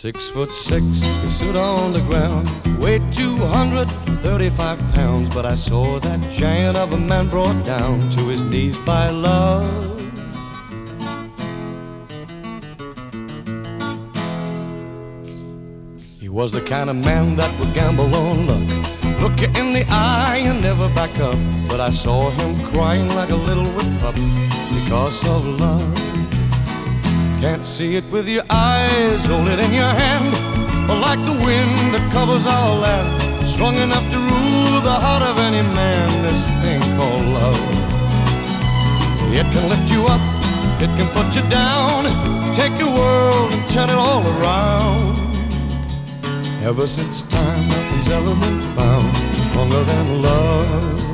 6'6", he stood on the ground, weighed 235 pounds, but I saw that giant of a man brought down to his knees by love. He was the kind of man that would gamble on luck, look you in the eye and never back up. But I saw him crying like a little whipped pup because of love. Can't see it with your eyes, hold it in your hand, or like the wind that covers our land, strong enough to rule the heart of any man, this thing called love. It can lift you up, it can put you down, take your world and turn it all around. Ever since time, nothing's ever been found stronger than love.